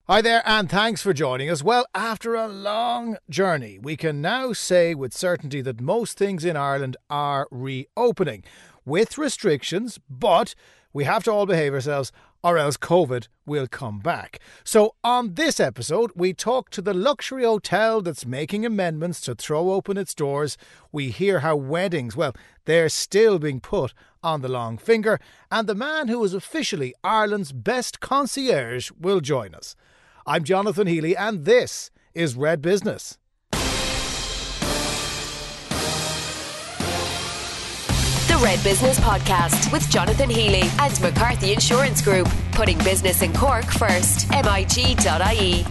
Hi there, and thanks for joining us. Well, after a long journey, we can now say with certainty that most things in Ireland are reopening with restrictions, but we have to all behave ourselves or else COVID will come back. So on this episode, we talk to the luxury hotel that's making amendments to throw open its doors. We hear how weddings, well, they're still being put on the long finger, and the man who is officially Ireland's best concierge will join us. I'm Jonathan Healy, and this is Red Business. The Red Business Podcast with Jonathan Healy and McCarthy Insurance Group. Putting business in Cork first. MIG.ie.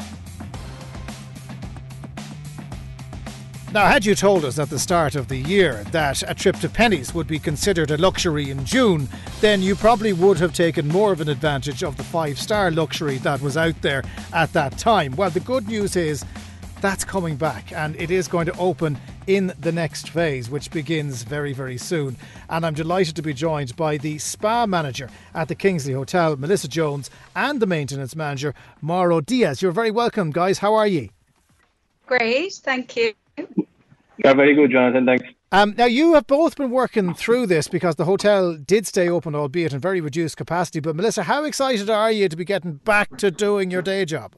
Now, had you told us at the start of the year that a trip to Penny's would be considered a luxury in June, then you probably would have taken more of an advantage of the five-star luxury that was out there at that time. Well, the good news is that's coming back, and it is going to open in the next phase, which begins very, very soon. And I'm delighted to be joined by the spa manager at the Kingsley Hotel, Melissa Jones, and the maintenance manager, Mauro Diaz. You're very welcome, guys. How are you? Great, thank you. Yeah, very good, Jonathan. Thanks. Now, you have both been working through this because the hotel did stay open, albeit in very reduced capacity. But Melissa, how excited are you to be getting back to doing your day job?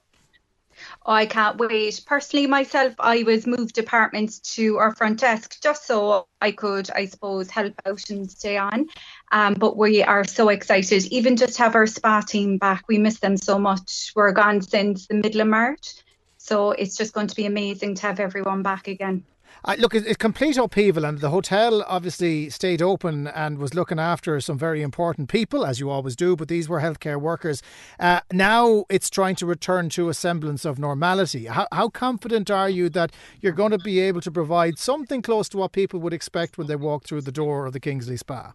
I can't wait. Personally, myself, I was moved departments to our front desk just so I could, I suppose, help out and stay on. But we are so excited, even just have our spa team back. We miss them so much. We're gone since the middle of March. So it's just going to be amazing to have everyone back again. Look, it's complete upheaval, and the hotel obviously stayed open and was looking after some very important people, as you always do, but these were healthcare workers. Now it's trying to return to a semblance of normality. How confident are you that you're going to be able to provide something close to what people would expect when they walk through the door of the Kingsley Spa?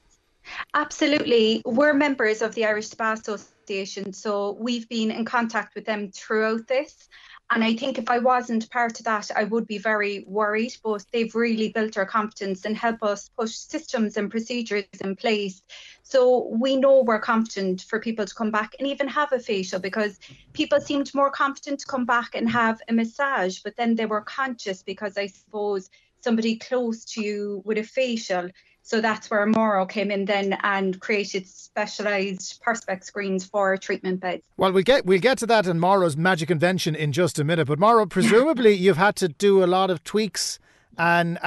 Absolutely. We're members of the Irish Spa Association, so we've been in contact with them throughout this. And I think if I wasn't part of that, I would be very worried. But they've really built our confidence and help us push systems and procedures in place. So we know we're confident for people to come back and even have a facial, because people seemed more confident to come back and have a massage. But then they were conscious because I suppose somebody close to you with a facial. So that's where Mauro came in then and created specialised perspex screens for treatment beds. Well, we'll get to that in Mauro's magic invention in just a minute. But Mauro, presumably you've had to do a lot of tweaks and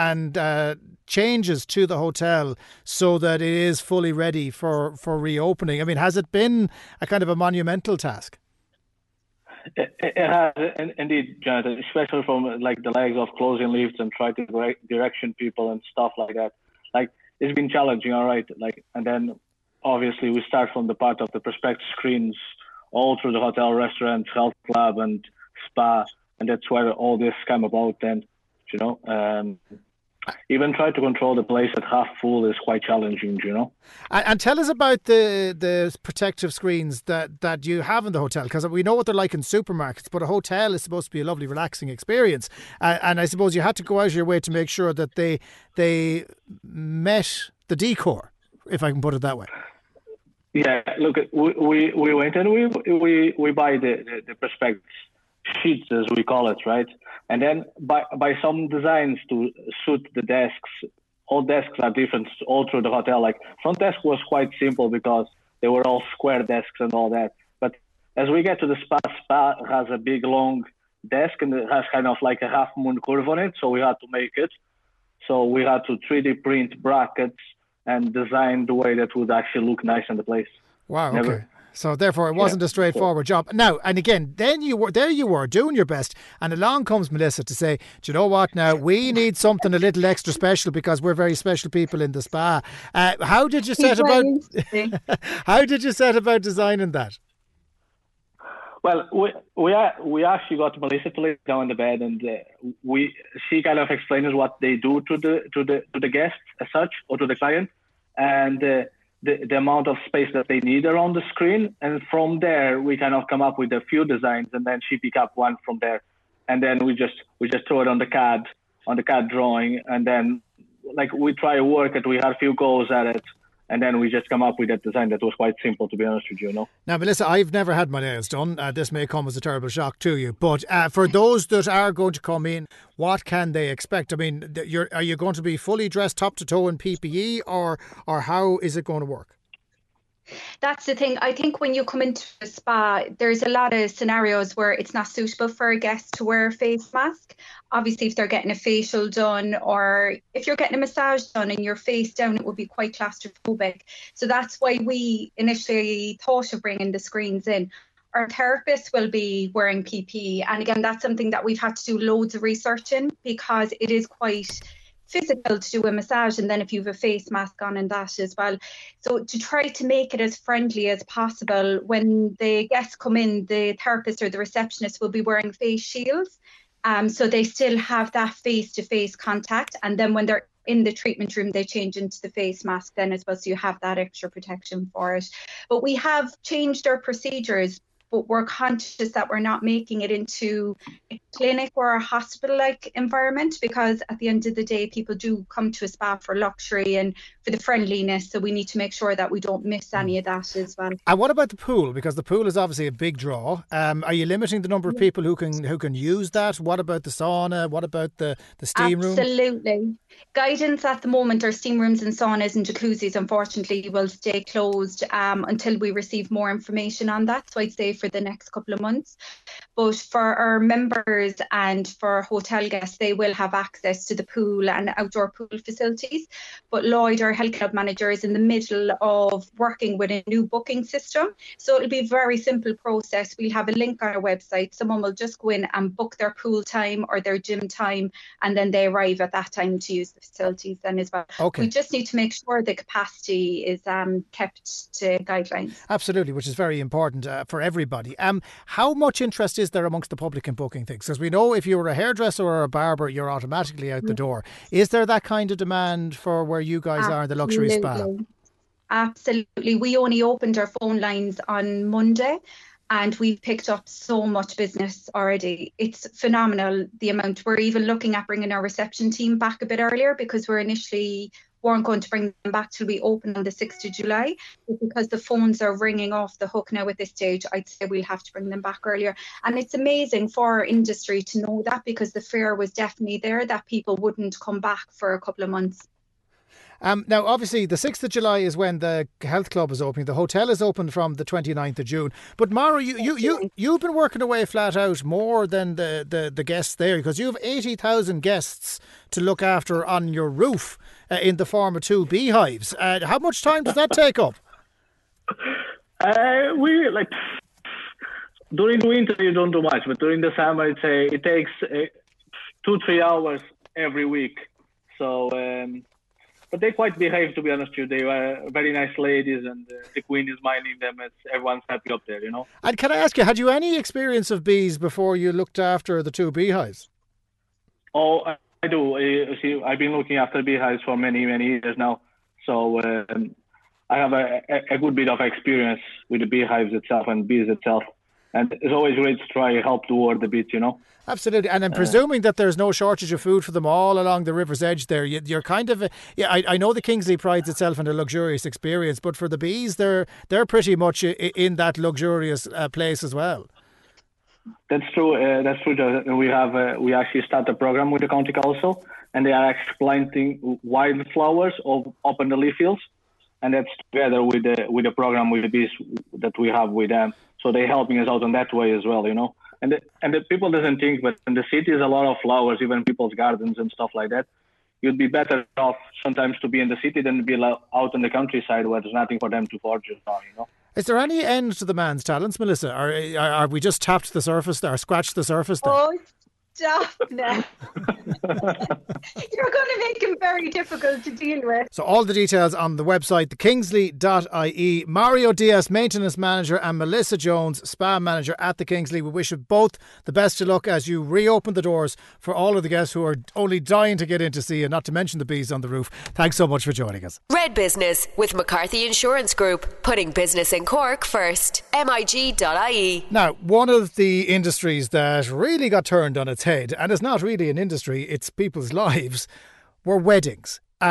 changes to the hotel so that it is fully ready for reopening. I mean, has it been a kind of a monumental task? It has indeed, Jonathan, especially from like the legs of closing lifts and trying to direction people and stuff like that. Like, it's been challenging, all right. Like, and then obviously we start from the part of the perspex screens all through the hotel, restaurant, health club, and spa, and that's where all this came about. And even try to control the place at half full is quite challenging, And tell us about the protective screens that you have in the hotel, because we know what they're like in supermarkets, but a hotel is supposed to be a lovely, relaxing experience. And I suppose you had to go out of your way to make sure that they met the decor, if I can put it that way. Yeah, look, we went and we buy the perspex sheets, as we call it, right? And then by some designs to suit the desks. All desks are different all through the hotel. Like, front desk was quite simple because they were all square desks and all that. But as we get to the spa has a big long desk and it has kind of like a half moon curve on it. So we had to make it. So we had to 3D print brackets and design the way that would actually look nice in the place. Wow. Okay. So therefore, it wasn't a straightforward job. Now, and again, then you were doing your best, and along comes Melissa to say, "Do you know what? Now we need something a little extra special because we're very special people in the spa." How did you set about? How did you set about designing that? Well, we actually got Melissa to lay down in the bed, and she kind of explains what they do to the guests as such, or to the client, and the amount of space that they need around the screen. And from there, we kind of come up with a few designs, and then she pick up one from there. And then we just throw it on the CAD drawing. And then like we try to work it. We had a few goes at it. And then we just come up with that design that was quite simple, to be honest with you, Now, Melissa, I've never had my nails done. This may come as a terrible shock to you. But for those that are going to come in, what can they expect? I mean, are you going to be fully dressed top to toe in PPE, or how is it going to work? That's the thing. I think when you come into a spa, there's a lot of scenarios where it's not suitable for a guest to wear a face mask. Obviously, if they're getting a facial done, or if you're getting a massage done and you're face down, it would be quite claustrophobic. So that's why we initially thought of bringing the screens in. Our therapists will be wearing PPE. And again, that's something that we've had to do loads of research in, because it is quite physical to do a massage, and then if you have a face mask on and that as well. So to try to make it as friendly as possible, when the guests come in, the therapist or the receptionist will be wearing face shields. So they still have that face-to-face contact. And then when they're in the treatment room, they change into the face mask then as well. So you have that extra protection for it. But we have changed our procedures, but we're conscious that we're not making it into a clinic or a hospital-like environment, because at the end of the day, people do come to a spa for luxury and for the friendliness. So we need to make sure that we don't miss any of that as well. And what about the pool? Because the pool is obviously a big draw. Are you limiting the number of people who can use that? What about the sauna? What about the steam room? Absolutely. Guidance at the moment, our steam rooms and saunas and jacuzzis, unfortunately, will stay closed until we receive more information on that. So I'd say for the next couple of months. But for our members and for hotel guests, they will have access to the pool and outdoor pool facilities. But Lloyd, our health club manager, is in the middle of working with a new booking system. So it'll be a very simple process. We'll have a link on our website. Someone will just go in and book their pool time or their gym time, and then they arrive at that time to use the facilities then as well. Okay. We just need to make sure the capacity is kept to guidelines. Absolutely, which is very important for everybody. How much interest is there amongst the public in booking things? Because we know if you're a hairdresser or a barber, you're automatically out the door. Is there that kind of demand for where you guys are in the luxury spa? Absolutely. We only opened our phone lines on Monday, and we've picked up so much business already. It's phenomenal, the amount. We're even looking at bringing our reception team back a bit earlier, because we're initially weren't going to bring them back till we open on the 6th of July. But because the phones are ringing off the hook now at this stage, I'd say we'll have to bring them back earlier. And it's amazing for our industry to know that, because the fear was definitely there that people wouldn't come back for a couple of months. Now, obviously, the 6th of July is when the health club is opening. The hotel is open from the 29th of June. But Mara, you've been working away flat out more than the guests there, because you have 80,000 guests to look after on your roof in the form of 2 beehives. How much time does that take up? During the winter you don't do much, but during the summer I'd say it takes 2-3 hours every week. So. But they quite behave, to be honest with you. They were very nice ladies, and the queen is minding them as everyone's happy up there, And can I ask you, had you any experience of bees before you looked after the 2 beehives? Oh, I do. See, I've been looking after beehives for many, many years now. So I have a good bit of experience with the beehives itself and bees itself. And it's always great to try to help the world a bit, Absolutely. And I'm presuming that there's no shortage of food for them all along the river's edge there. You're kind of... I know the Kingsley prides itself in a luxurious experience, but for the bees, they're pretty much in that luxurious place as well. That's true. That's true. We actually start a program with the county council, and they are actually planting wildflowers up in the leaf fields, and that's together with the program with the bees that we have with them. So they're helping us out in that way as well, And the people doesn't think, but in the city is a lot of flowers, even people's gardens and stuff like that. You'd be better off sometimes to be in the city than to be out in the countryside where there's nothing for them to forage on, Is there any end to the man's talents, Melissa? Are we just tapped the surface there, scratched the surface there? Oh, stop now. You're going to make him very difficult to deal with. So all the details on the website, thekingsley.ie. Mario Diaz, Maintenance Manager, and Melissa Jones, Spa Manager at the Kingsley. We wish you both the best of luck as you reopen the doors for all of the guests who are only dying to get in to see you, not to mention the bees on the roof. Thanks so much for joining us. Red Business with McCarthy Insurance Group, putting business in Cork first. MIG.ie. Now, one of the industries that really got turned on its head, and it's not really an industry, it's people's lives, were weddings. And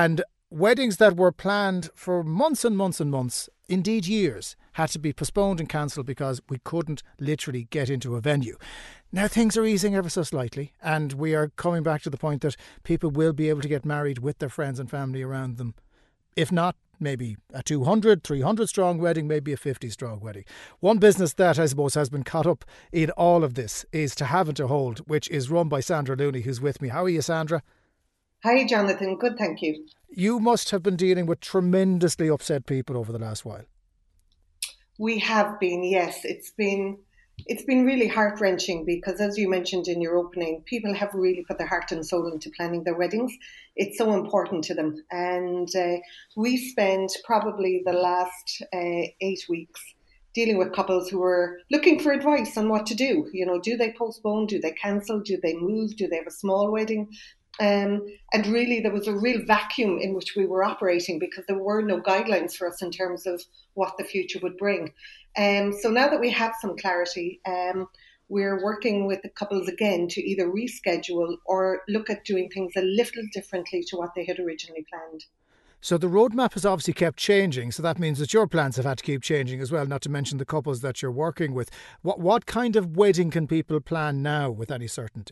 weddings that were planned for months and months and months, indeed years, had to be postponed and cancelled because we couldn't literally get into a venue. Now things are easing ever so slightly, and we are coming back to the point that people will be able to get married with their friends and family around them. If not, maybe a 200, 300 strong wedding, maybe a 50 strong wedding. One business that I suppose has been caught up in all of this is To Have and To Hold, which is run by Sandra Looney, who's with me. How are you, Sandra? Hi, Jonathan. Good, thank you. You must have been dealing with tremendously upset people over the last while. We have been, yes. It's been really heart-wrenching because, as you mentioned in your opening, people have really put their heart and soul into planning their weddings. It's so important to them. And we spent probably the last 8 weeks dealing with couples who were looking for advice on what to do. You know, do they postpone? Do they cancel? Do they move? Do they have a small wedding? And really, there was a real vacuum in which we were operating because there were no guidelines for us in terms of what the future would bring. So now that we have some clarity, we're working with the couples again to either reschedule or look at doing things a little differently to what they had originally planned. So the roadmap has obviously kept changing. So that means that your plans have had to keep changing as well, not to mention the couples that you're working with. What kind of wedding can people plan now with any certainty?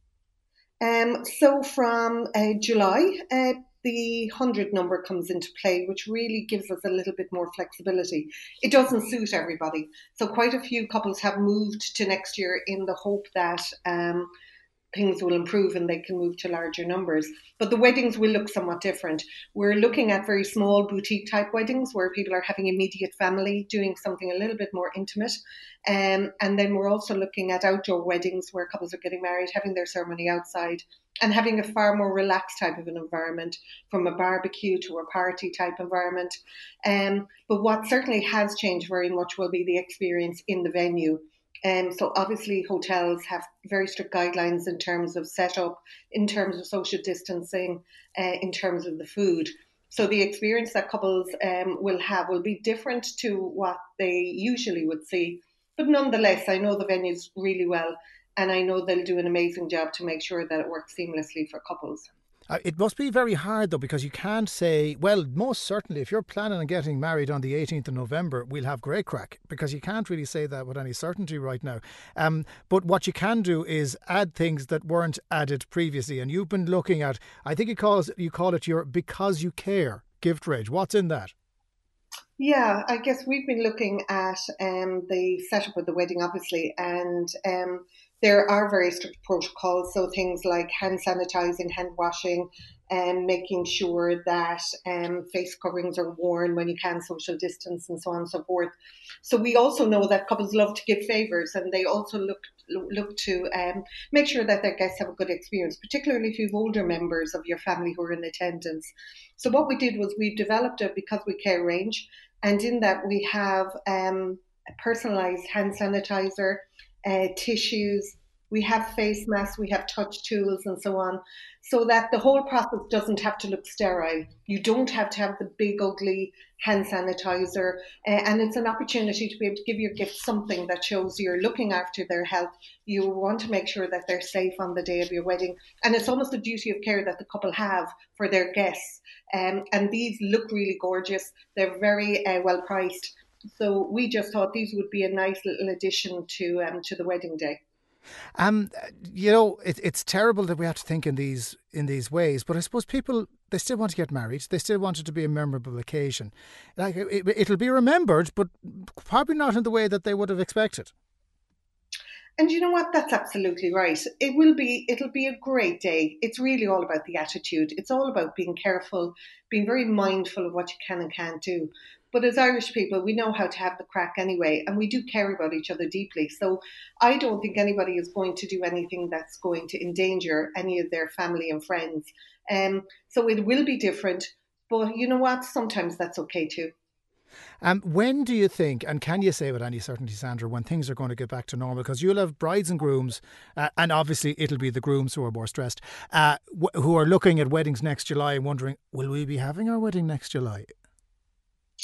So from July, the 100 number comes into play, which really gives us a little bit more flexibility. It doesn't suit everybody. So quite a few couples have moved to next year in the hope that things will improve and they can move to larger numbers. But the weddings will look somewhat different. We're looking at very small boutique type weddings where people are having immediate family, doing something a little bit more intimate. And then we're also looking at outdoor weddings where couples are getting married, having their ceremony outside and having a far more relaxed type of an environment, from a barbecue to a party type environment. But what certainly has changed very much will be the experience in the venue. So obviously hotels have very strict guidelines in terms of setup, in terms of social distancing, in terms of the food. So the experience that couples will have will be different to what they usually would see. But nonetheless, I know the venues really well, and I know they'll do an amazing job to make sure that it works seamlessly for couples. It must be very hard, though, because you can't say, well, most certainly, if you're planning on getting married on the 18th of November, we'll have great crack, because you can't really say that with any certainty right now. But what you can do is add things that weren't added previously. And you've been looking at, I think you call it your Because You Care gift range. What's in that? Yeah, I guess we've been looking at the setup of the wedding, obviously, and there are very strict protocols. So things like hand sanitizing, hand washing, and making sure that face coverings are worn when you can social distance and so on and so forth. So we also know that couples love to give favours, and they also look to make sure that their guests have a good experience, particularly if you have older members of your family who are in attendance. So what we did was we developed a Because We Care range, and in that we have a personalised hand sanitizer, tissues, we have face masks, we have touch tools and so on, so that the whole process doesn't have to look sterile. You don't have to have the big ugly hand sanitizer, and it's an opportunity to be able to give your gift something that shows you're looking after their health. You want to make sure that they're safe on the day of your wedding, and it's almost a duty of care that the couple have for their guests. And these look really gorgeous. They're very well priced. So we just thought these would be a nice little addition to the wedding day. It's terrible that we have to think in these ways, but I suppose people, they still want to get married. They still want it to be a memorable occasion. Like it'll be remembered, but probably not in the way that they would have expected. And you know what? That's absolutely right. It'll be a great day. It's really all about the attitude. It's all about being careful, being very mindful of what you can and can't do. But as Irish people, we know how to have the crack anyway, and we do care about each other deeply. So I don't think anybody is going to do anything that's going to endanger any of their family and friends. So it will be different, but you know what? Sometimes that's okay too. When do you think, and can you say with any certainty, Sandra, when things are going to get back to normal? Because you'll have brides and grooms, and obviously it'll be the grooms who are more stressed, who are looking at weddings next July and wondering, will we be having our wedding next July?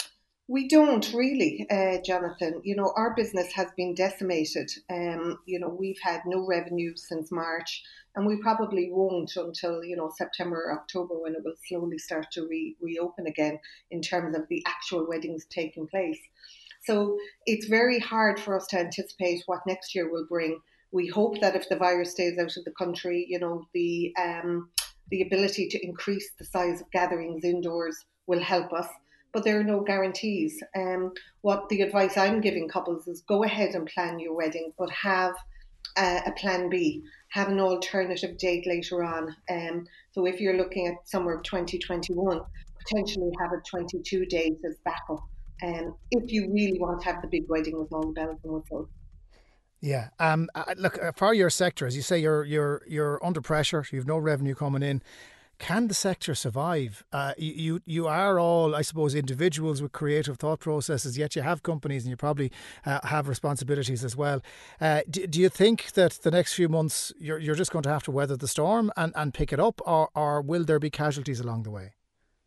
We don't really, Jonathan. Our business has been decimated. We've had no revenue since March, and we probably won't until, September or October, when it will slowly start to reopen again in terms of the actual weddings taking place. So it's very hard for us to anticipate what next year will bring. We hope that if the virus stays out of the country, the ability to increase the size of gatherings indoors will help us, but there are no guarantees. What the advice I'm giving couples is, go ahead and plan your wedding, but have a plan B, have an alternative date later on. So if you're looking at summer of 2021, potentially have a 22 days as backup. If you really want to have the big wedding with all the bells and whistles. Yeah. Look, for your sector, as you say, you're under pressure. You've no revenue coming in. Can the sector survive? You are all, I suppose, individuals with creative thought processes, yet you have companies and you probably have responsibilities as well. Do you think that the next few months you're just going to have to weather the storm and pick it up, or will there be casualties along the way?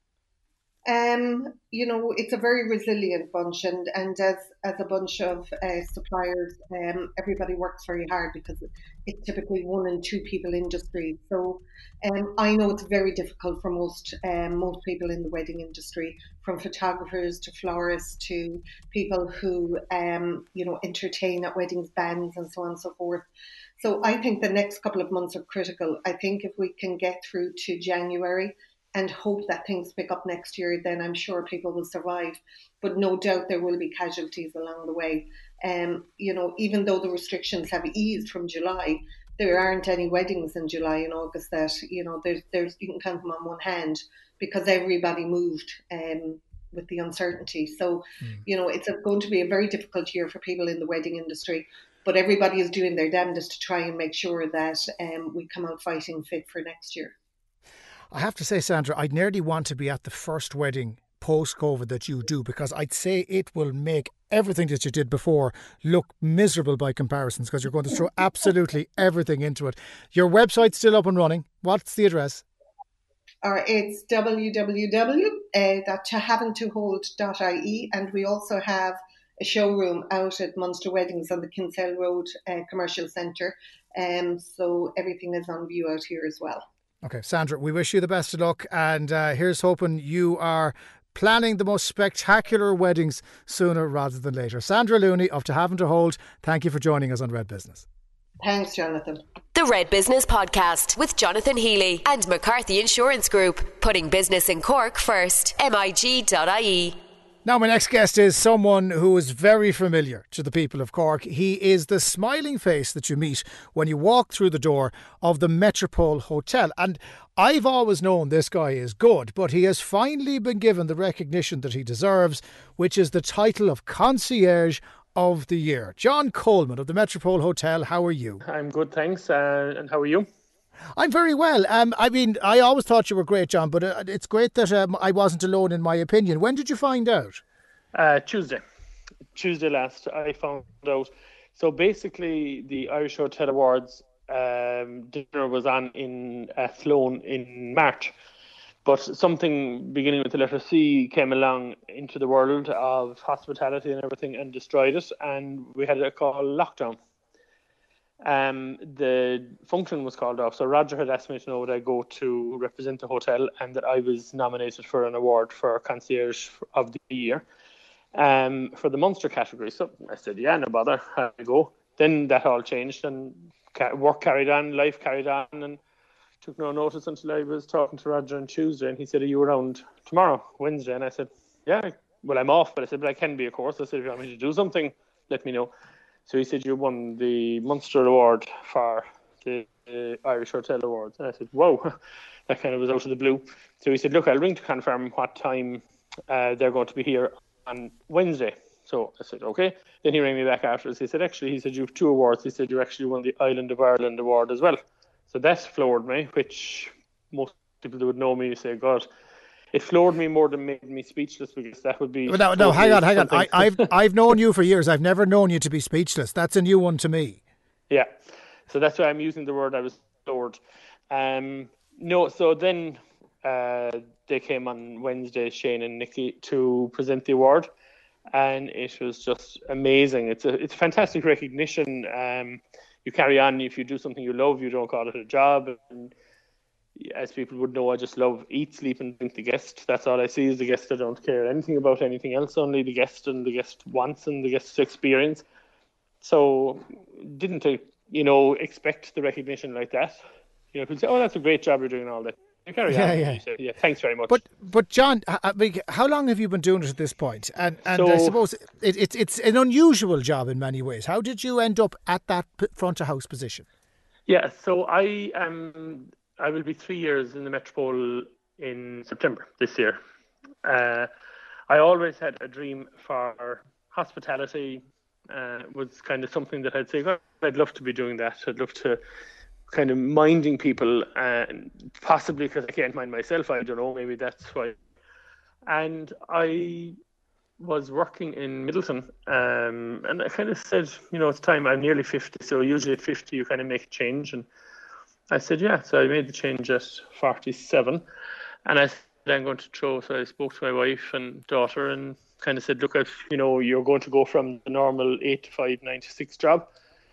It's a very resilient bunch, and as a bunch of suppliers, everybody works very hard because it's typically one and two people industry. So I know it's very difficult for most people in the wedding industry, from photographers to florists to people who entertain at weddings, bands, and so on and so forth. So I think the next couple of months are critical. I think if we can get through to January and hope that things pick up next year, then I'm sure people will survive. But no doubt there will be casualties along the way. Even though the restrictions have eased from July, there aren't any weddings in July and August that, there's you can count them on one hand, because everybody moved with the uncertainty. So, it's going to be a very difficult year for people in the wedding industry. But everybody is doing their damnedest to try and make sure that we come out fighting fit for next year. I have to say, Sandra, I'd nearly want to be at the first wedding post-COVID that you do, because I'd say it will make everything that you did before look miserable by comparisons, because you're going to throw absolutely everything into it. Your website's still up and running. What's the address? It's www.tohaventohold.ie, and we also have a showroom out at Munster Weddings on the Kinsale Road Commercial Centre. So everything is on view out here as well. Okay, Sandra, we wish you the best of luck, and here's hoping you are planning the most spectacular weddings sooner rather than later. Sandra Looney of To Haven to Hold, thank you for joining us on Red Business. Thanks, Jonathan. The Red Business Podcast with Jonathan Healy and McCarthy Insurance Group, putting business in Cork first. MIG.ie. Now, my next guest is someone who is very familiar to the people of Cork. He is the smiling face that you meet when you walk through the door of the Metropole Hotel. And I've always known this guy is good, but he has finally been given the recognition that he deserves, which is the title of Concierge of the Year. John Coleman of the Metropole Hotel, how are you? I'm good, thanks. And how are you? I'm very well. I always thought you were great, John, but it's great that I wasn't alone in my opinion. When did you find out? Tuesday last, I found out. So basically, the Irish Hotel Awards dinner was on in Sloane in March, but something beginning with the letter C came along into the world of hospitality and everything and destroyed it, and we had a call lockdown. The function was called off, so Roger had asked me to know would I go to represent the hotel, and that I was nominated for an award for Concierge of the Year for the Munster category. So I said, yeah, no bother, I'll go. Then that all changed, and work carried on, life carried on, and took no notice until I was talking to Roger on Tuesday, and he said, are you around tomorrow, Wednesday? And I said, yeah, well, I'm off, but I said, but I can be, of course. I said, if you want me to do something, let me know. So he said, you won the Munster Award for the Irish Hotel Awards. And I said, whoa, that kind of was out of the blue. So he said, look, I'll ring to confirm what time they're going to be here on Wednesday. So I said, okay. Then he rang me back afterwards. He said, you have 2 awards. He said, you actually won the Island of Ireland Award as well. So that floored me, which most people that would know me say, God, it floored me more than made me speechless, because that would be... No, hang on. I've known you for years. I've never known you to be speechless. That's a new one to me. Yeah. So that's why I'm using the word I was floored. So then they came on Wednesday, Shane and Nikki, to present the award. and it was just amazing. It's fantastic recognition. You carry on. If you do something you love, you don't call it a job. And as people would know, I just love eat, sleep, and drink the guest. That's all I see is the guest. I don't care anything about anything else, only the guest and the guest wants and the guest's experience. So didn't expect the recognition like that. People say, "Oh, that's a great job you're doing," and all that. You carry on. Yeah. You say, yeah, thanks very much. But John, how long have you been doing it at this point? And So, I suppose it's an unusual job in many ways. How did you end up at that front of house position? Yeah, so I will be 3 years in the Metropole in September this year. I always had a dream for hospitality. Was kind of something that I'd say, "Oh, I'd love to be doing that. I'd love to kind of minding people, and possibly because I can't mind myself, I don't know, maybe that's why." And I was working in Middleton, and I kind of said, it's time. I'm nearly 50, so usually at 50 you kind of make a change. And I said, yeah. So I made the change at 47, and I said, I'm going to throw. So I spoke to my wife and daughter and kind of said, look, if you're going to go from the normal 8 to 5, 9 to 6 job.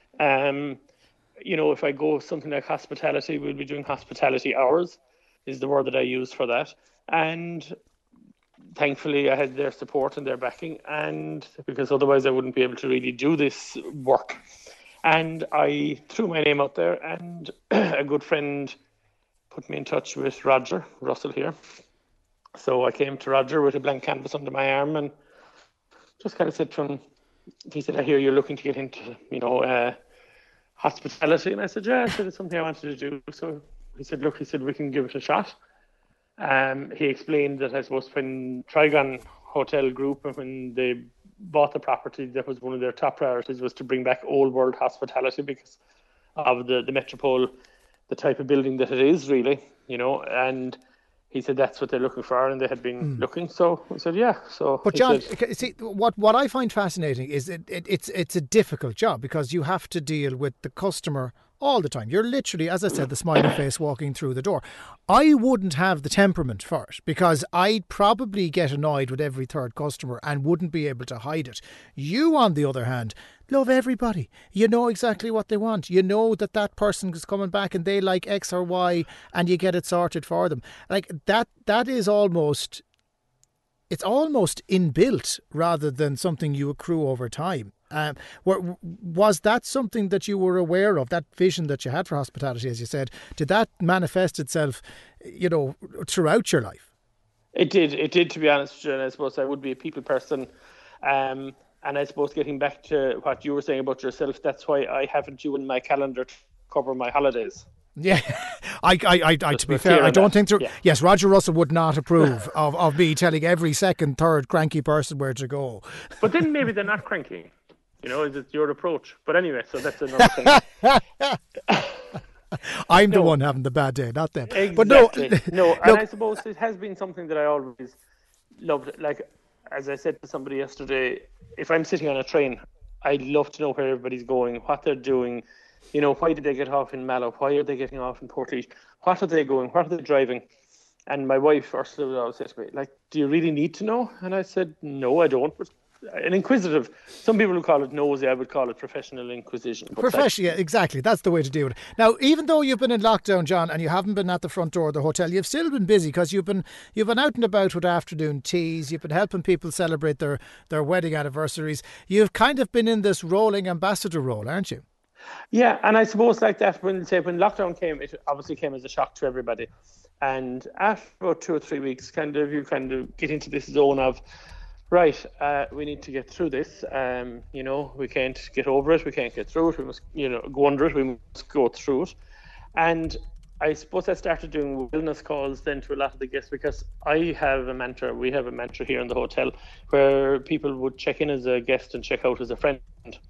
If I go something like hospitality, we'll be doing hospitality hours, is the word that I use for that. And thankfully I had their support and their backing, and because otherwise I wouldn't be able to really do this work. And I threw my name out there, and a good friend put me in touch with Roger Russell here. So I came to Roger with a blank canvas under my arm and just kind of said he said, I hear you're looking to get into, hospitality. And I said, yeah, it's something I wanted to do. So he said, look, we can give it a shot. He explained that I suppose when Trigon Hotel Group, when they bought the property, that was one of their top priorities was to bring back old world hospitality because of the Metropole, the type of building that it is really, and he said that's what they're looking for, and they had been looking. So I said, yeah. So, but John, see, what I find fascinating is it's a difficult job because you have to deal with the customer all the time. You're literally, as I said, the smiling face walking through the door. I wouldn't have the temperament for it because I'd probably get annoyed with every third customer and wouldn't be able to hide it. You, on the other hand, love everybody. You know exactly what they want. You know that person is coming back and they like X or Y, and you get it sorted for them. Like that is almost, it's almost inbuilt rather than something you accrue over time. Was that something that you were aware of, that vision that you had for hospitality, as you said? Did that manifest itself, throughout your life? It did, to be honest with you, and I suppose I would be a people person. And I suppose getting back to what you were saying about yourself, that's why I haven't you in my calendar to cover my holidays. Yeah, I to be fair, I don't think there. Yeah. Yes, Roger Russell would not approve of me telling every second, third cranky person where to go. But then maybe they're not cranky. It's your approach. But anyway, so that's another thing. I'm the one having the bad day, not them. Exactly. But no, and I suppose it has been something that I always loved. Like, as I said to somebody yesterday, if I'm sitting on a train, I'd love to know where everybody's going, what they're doing. Why did they get off in Mallow? Why are they getting off in Portlaoise? What are they going? What are they driving? And my wife Ursula would always say to me, like, do you really need to know? And I said, no, I don't. But an inquisitive, some people would call it nosy, I would call it professional inquisition. Yeah, exactly. That's the way to do it. Now, even though you've been in lockdown, John, and you haven't been at the front door of the hotel, you've still been busy because you've been out and about with afternoon teas. You've been helping people celebrate their wedding anniversaries. You've kind of been in this rolling ambassador role, aren't you? Yeah, and I suppose like that, when lockdown came, it obviously came as a shock to everybody. And after about 2 or 3 weeks, you get into this zone of, right, we need to get through this. We can't get over it. We can't get through it. We must, go under it. We must go through it. And I suppose I started doing wellness calls then to a lot of the guests because I have a mantra. We have a mantra here in the hotel where people would check in as a guest and check out as a friend.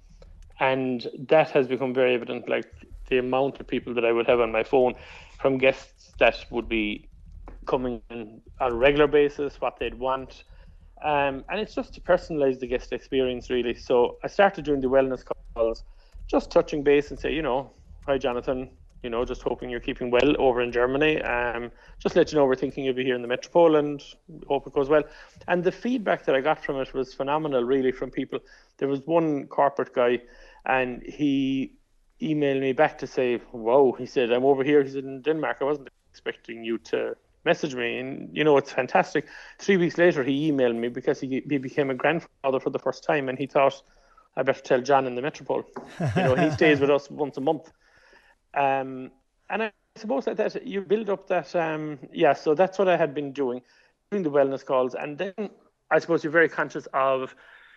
And that has become very evident, like the amount of people that I would have on my phone from guests that would be coming in on a regular basis, what they'd want. And it's just to personalize the guest experience, really. So I started doing the wellness calls, just touching base and say, hi, Jonathan, just hoping you're keeping well over in Germany. Just let you know we're thinking you'll be here in the Metropole and hope it goes well. And the feedback that I got from it was phenomenal, really, from people. There was one corporate guy, and he emailed me back to say, "Wow," he said, "I'm over here." He said, "In Denmark, I wasn't expecting you to message me." And, it's fantastic. 3 weeks later, he emailed me because he became a grandfather for the first time, and he thought, I better tell John in the Metropole. He stays with us once a month. And I suppose that you build up that, so that's what I had been doing the wellness calls. And then I suppose you're very conscious of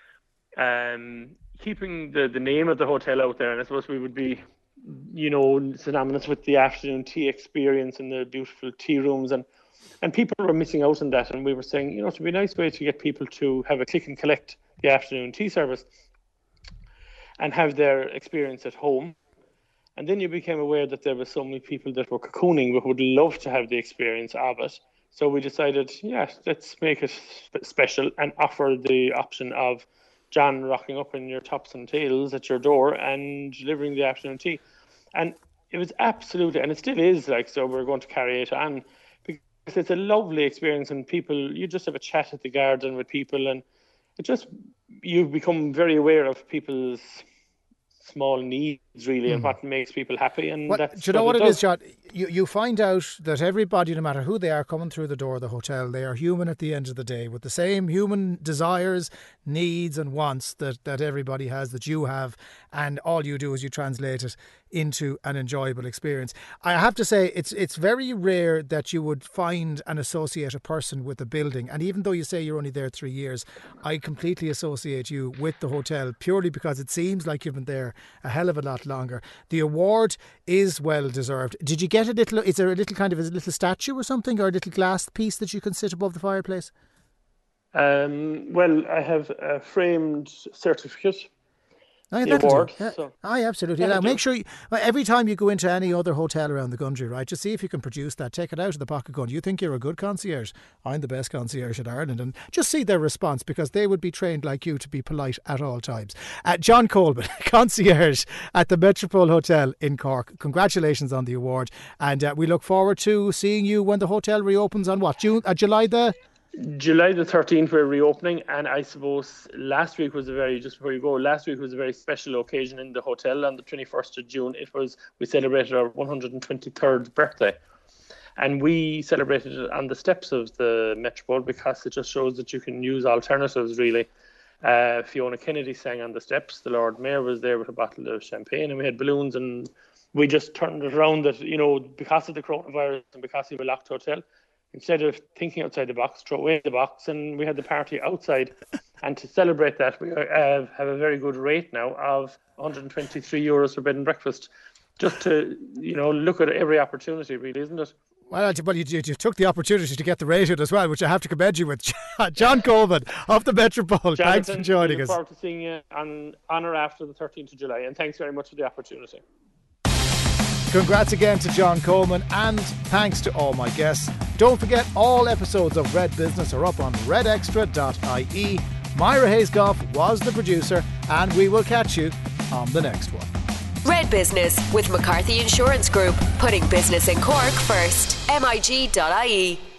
keeping the name of the hotel out there. And I suppose we would be, synonymous with the afternoon tea experience and the beautiful tea rooms. And people were missing out on that. And we were saying, it would be a nice way to get people to have a click and collect the afternoon tea service and have their experience at home. And then you became aware that there were so many people that were cocooning but would love to have the experience of it. So we decided, let's make it special and offer the option of John rocking up in your tops and tails at your door and delivering the afternoon tea. And it was absolutely, and it still is so we're going to carry it on because it's a lovely experience, and you just have a chat at the garden with people, and you become very aware of people's small needs, really, and what makes people happy. And do you know what it is, John? You find out that everybody, no matter who they are coming through the door of the hotel, they are human at the end of the day, with the same human desires, needs and wants that everybody has, that you have, and all you do is you translate it into an enjoyable experience. I have to say, it's very rare that you would find and associate a person with a building, and even though you say you're only there 3 years, I completely associate you with the hotel purely because it seems like you've been there a hell of a lot longer. The award is well deserved. Did you get is there a little statue or something, or a little glass piece that you can sit above the fireplace? Well, I have a framed certificate. The award. Absolutely. Now, make sure every time you go into any other hotel around the country, right, just see if you can produce that. Take it out of the pocket going, you think you're a good concierge? I'm the best concierge in Ireland. And just see their response, because they would be trained like you to be polite at all times. John Coleman, concierge at the Metropole Hotel in Cork. Congratulations on the award. And we look forward to seeing you when the hotel reopens on July the 13th we're reopening, and I suppose last week was a very special occasion in the hotel. On the 21st of June, we celebrated our 123rd birthday, and we celebrated it on the steps of the Metropole because it just shows that you can use alternatives, really. Fiona Kennedy sang on the steps, the Lord Mayor was there with a bottle of champagne, and we had balloons, and we just turned it around that, because of the coronavirus and because of a locked hotel, instead of thinking outside the box, throw away the box, and we had the party outside. And to celebrate that, we have a very good rate now of €123 for bed and breakfast, just to look at every opportunity, really, isn't it? Well, you took the opportunity to get the rated as well, which I have to commend you with. John Coleman of the Metropole. Jonathan, thanks for joining us. I look forward to seeing you on or after the 13th of July, and thanks very much for the opportunity. Congrats again to John Coleman, and thanks to all my guests. Don't forget, all episodes of Red Business are up on redextra.ie. Myra Hayes-Goff was the producer, and we will catch you on the next one. Red Business with McCarthy Insurance Group, putting business in Cork first. MIG.ie.